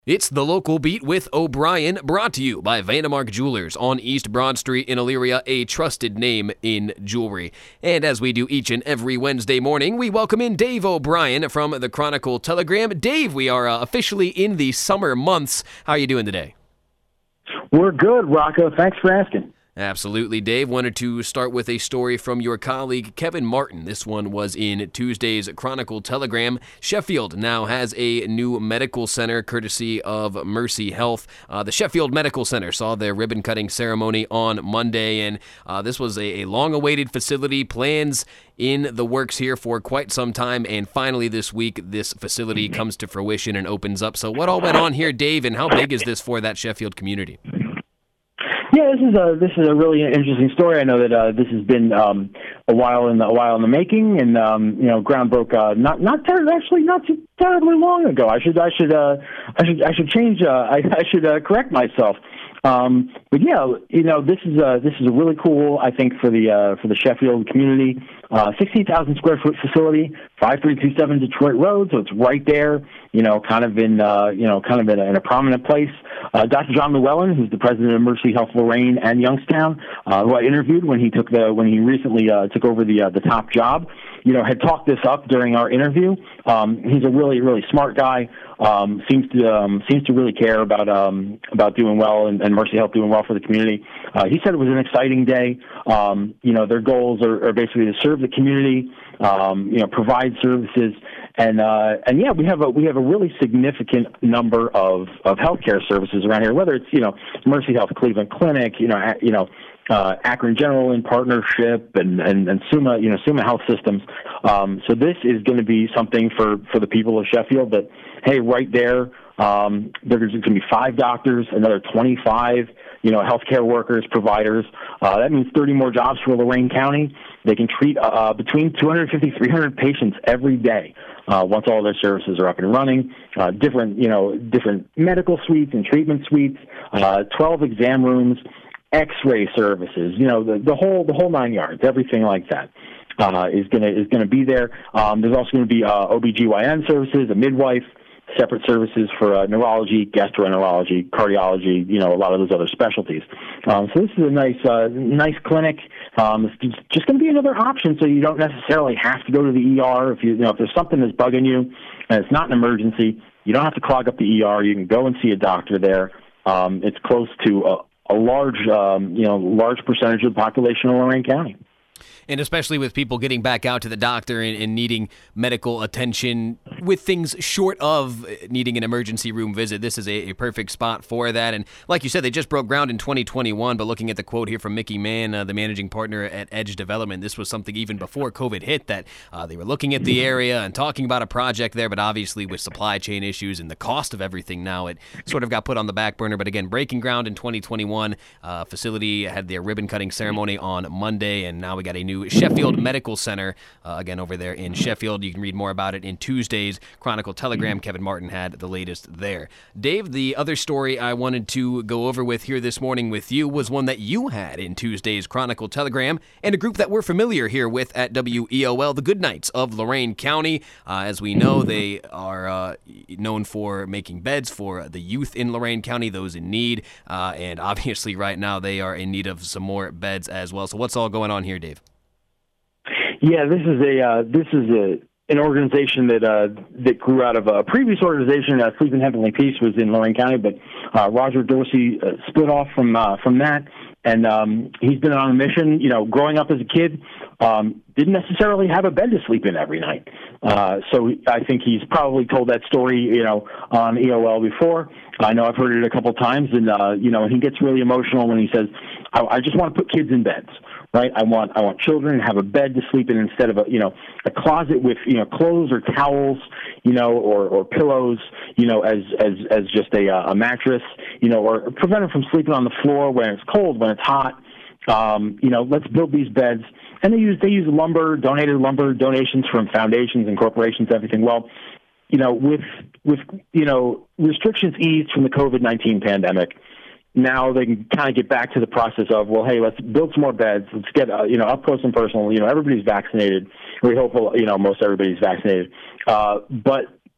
It's the Local Beat with O'Brien, brought to you by Vandemark Jewelers on East Broad Street in Elyria, a trusted name in jewelry. And as we do each and every Wednesday morning, we welcome in Dave O'Brien from the Chronicle Telegram. Dave, we are officially in the summer months. How are you doing today? We're good, Rocco. Thanks for asking. Absolutely, Dave. Wanted to start with a story from your colleague, Kevin Martin. This one was in Tuesday's Chronicle Telegram. Sheffield now has a new medical center courtesy of Mercy Health. The Sheffield Medical Center saw their ribbon-cutting ceremony on Monday, and this was a long-awaited facility. Plans in the works here for quite some time, and finally this week, this facility comes to fruition and opens up. So what all went on here, Dave, and how big is this for that Sheffield community? Yeah, this is a really interesting story. I know that this has been a while in the making, and ground broke not too terribly long ago. I should correct myself. But yeah, this is a really cool, I think, for the Sheffield community. 16,000 square foot facility, 5327 Detroit Road, so it's right there, kind of in a prominent place. Dr. John Llewellyn, who's the president of Mercy Health Lorraine and Youngstown, who I interviewed when he recently took over the top job, had talked this up during our interview. He's a really, really smart guy. Seems to really care about doing well and Mercy Health doing well for the community. He said it was an exciting day. Their goals are basically to serve the community, provide services, and yeah, we have a really significant number of healthcare services around here. Whether it's Mercy Health Cleveland Clinic, Akron General in partnership, and Summa Health Systems. So this is going to be something for the people of Sheffield that, hey, right there, there's going to be 5 doctors, another 25, healthcare workers, providers. That means 30 more jobs for Lorain County. They can treat between 250, 300 patients every day once all their services are up and running. Different medical suites and treatment suites, 12 exam rooms, X-ray services, the whole 9 yards, everything like that is gonna be there. There's also going to be OBGYN services, a midwife, separate services for neurology, gastroenterology, cardiology, a lot of those other specialties. So this is a nice clinic. It's just going to be another option, so you don't necessarily have to go to the ER. If there's something that's bugging you and it's not an emergency, you don't have to clog up the ER. You can go and see a doctor there. It's close to a large percentage of the population of Lorain County. And especially with people getting back out to the doctor and needing medical attention with things short of needing an emergency room visit, this is a perfect spot for that. And like you said, they just broke ground in 2021, but looking at the quote here from Mickey Mann, the managing partner at Edge Development, this was something even before COVID hit that they were looking at the area and talking about a project there, but obviously with supply chain issues and the cost of everything now, it sort of got put on the back burner. But again, breaking ground in 2021, facility had their ribbon-cutting ceremony on Monday, and now we got a new Sheffield Medical Center, again, over there in Sheffield. You can read more about it in Tuesday's Chronicle Telegram. Kevin Martin had the latest there. Dave, the other story I wanted to go over with here this morning with you was one that you had in Tuesday's Chronicle Telegram, and a group that we're familiar here with at WEOL, the Goodnights of Lorain County. As we know, they are known for making beds for the youth in Lorain County, those in need, and obviously right now they are in need of some more beds as well. So what's all going on here, Dave? Yeah, this is an organization that grew out of a previous organization. Sleep in Heavenly Peace was in Lorain County, but Roger Dorsey split off from that, and he's been on a mission. Growing up as a kid, didn't necessarily have a bed to sleep in every night. So I think he's probably told that story, on EOL before. I know I've heard it a couple times, and he gets really emotional when he says, "I just want to put kids in beds." Right, I want children to have a bed to sleep in instead of a closet with clothes or towels, or pillows, as just a mattress, or prevent them from sleeping on the floor when it's cold, when it's hot. Let's build these beds, and they use donated lumber donations from foundations and corporations, everything. Well, with restrictions eased from the COVID-19 pandemic. Now they can kind of get back to the process of, well, hey, let's build some more beds. Let's get, up close and personal. Everybody's vaccinated. We hope, most everybody's vaccinated. But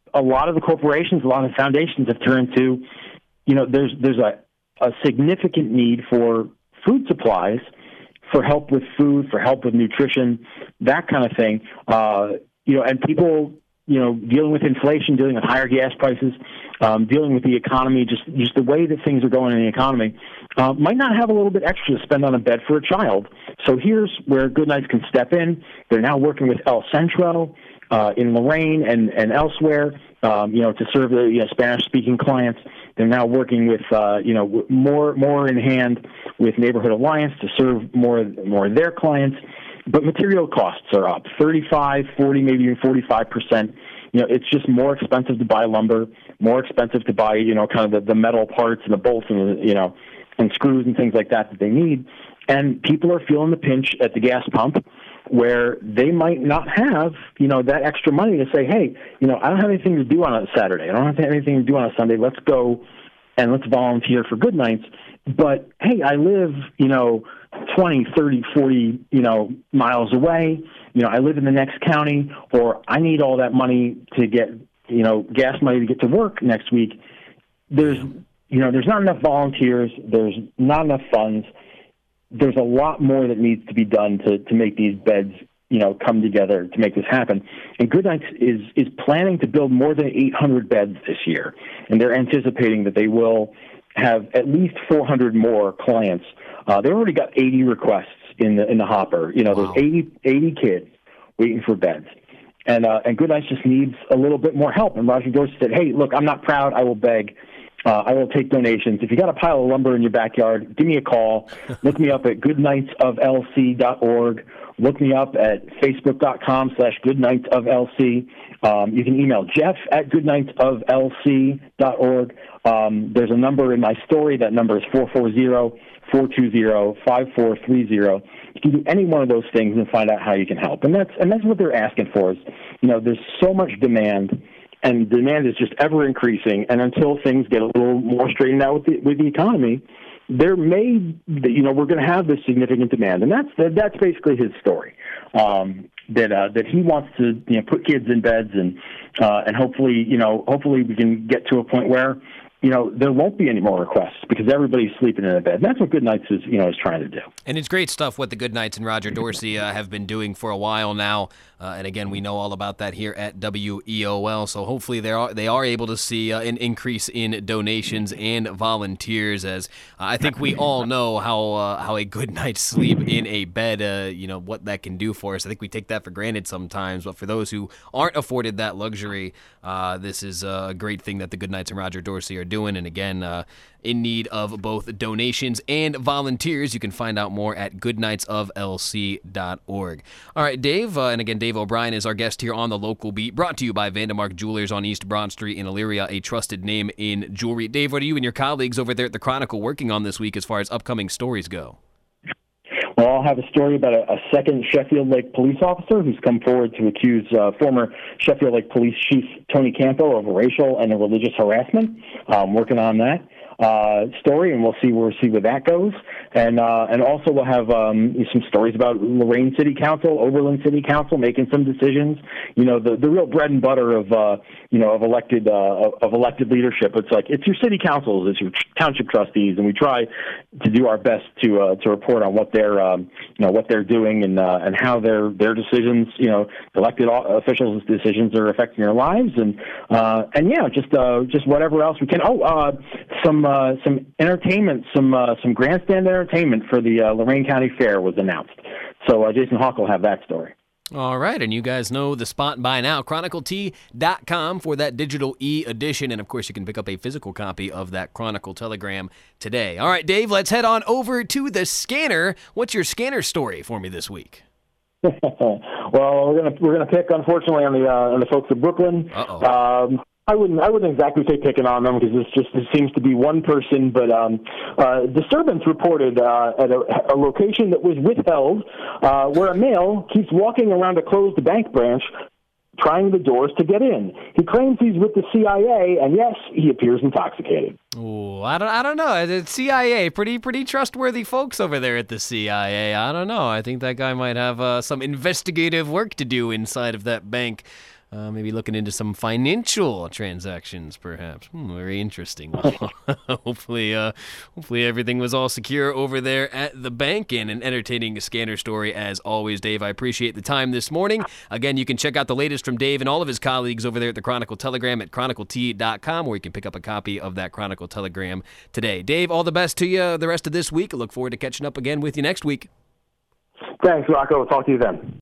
a lot of the corporations, a lot of the foundations have turned to, there's a significant need for food supplies, for help with food, for help with nutrition, that kind of thing. And people, dealing with inflation, dealing with higher gas prices, dealing with the economy, just the way that things are going in the economy, might not have a little bit extra to spend on a bed for a child. So here's where Goodnights can step in. They're now working with El Centro in Lorain and elsewhere, to serve the Spanish-speaking clients. They're now working with, more in hand with Neighborhood Alliance to serve more of their clients. But material costs are up 35, 40, maybe even 45%. It's just more expensive to buy lumber, more expensive to buy, kind of the metal parts and the bolts and, and screws and things like that they need. And people are feeling the pinch at the gas pump where they might not have, that extra money to say, hey, I don't have anything to do on a Saturday. I don't have anything to do on a Sunday. Let's go and let's volunteer for Goodnights. But, hey, I live, 20, 30, 40, miles away. I live in the next county, or I need all that money to get, gas money to get to work next week. There's not enough volunteers. There's not enough funds. There's a lot more that needs to be done to make these beds, come together to make this happen. And Goodnights is planning to build more than 800 beds this year, and they're anticipating that they will have at least 400 more clients. They already got 80 requests in the hopper. Wow. There's 80 kids waiting for beds. And Goodnights just needs a little bit more help. And Roger Dorsey said, hey, look, I'm not proud. I will beg. I will take donations. If you got a pile of lumber in your backyard, give me a call. Look me up at goodnightsoflc.org. Look me up at facebook.com/goodnightsoflc. You can email jeff@goodnightsoflc.org. There's a number in my story. That number is 440-420-5430. You can do any one of those things and find out how you can help. And that's what they're asking for. Is there's so much demand, and demand is just ever increasing. And until things get a little more straightened out with the economy, we're going to have this significant demand, and that's basically his story. That he wants to put kids in beds, and hopefully we can get to a point where there won't be any more requests because everybody's sleeping in a bed. And that's what Goodnights is trying to do. And it's great stuff what the Goodnights and Roger Dorsey have been doing for a while now. And again, we know all about that here at WEOL. So hopefully they are able to see an increase in donations and volunteers, as I think we all know how a good night's sleep in a bed, what that can do for us. I think we take that for granted sometimes. But for those who aren't afforded that luxury, this is a great thing that the Goodnights and Roger Dorsey are doing. And again, in need of both donations and volunteers. You can find out more at goodnightsoflc.org. All right, Dave, and again, Dave O'Brien is our guest here on the Local Beat, brought to you by Vandermark Jewelers on East Broad Street in Elyria, a trusted name in jewelry. Dave, what are you and your colleagues over there at the Chronicle working on this week as far as upcoming stories go? Well, I'll have a story about a second Sheffield Lake police officer who's come forward to accuse former Sheffield Lake Police Chief Tony Campo of racial and religious harassment. Working on that story, and we'll see where that goes. And also we'll have some stories about Lorain City Council, Oberlin City Council making some decisions. The real bread and butter of elected leadership. It's your city councils, it's your township trustees, and we try to do our best to report on what they're doing and how their decisions, elected officials' decisions are affecting their lives, and just whatever else we can. Some entertainment, some grandstand entertainment for the Lorain County Fair was announced. So Jason Hawk will have that story. All right, and you guys know the spot by now, ChronicleT.com for that digital e-edition, and of course you can pick up a physical copy of that Chronicle Telegram today. All right, Dave, let's head on over to the scanner. What's your scanner story for me this week? Well, we're gonna pick, unfortunately, on the folks of Brooklyn. Uh-oh. I wouldn't exactly say picking on them because this seems to be one person, but disturbance reported at a location that was withheld where a male keeps walking around a closed bank branch trying the doors to get in. He claims he's with the CIA, and yes, he appears intoxicated. Oh, I don't know. The CIA, pretty trustworthy folks over there at the CIA. I don't know. I think that guy might have some investigative work to do inside of that bank. Maybe looking into some financial transactions, perhaps. Very interesting. Well, hopefully everything was all secure over there at the bank, and an entertaining scanner story as always, Dave. I appreciate the time this morning. Again, you can check out the latest from Dave and all of his colleagues over there at the Chronicle Telegram at chroniclet.com, where you can pick up a copy of that Chronicle Telegram today. Dave, all the best to you the rest of this week. I look forward to catching up again with you next week. Thanks, Rocco. We'll talk to you then.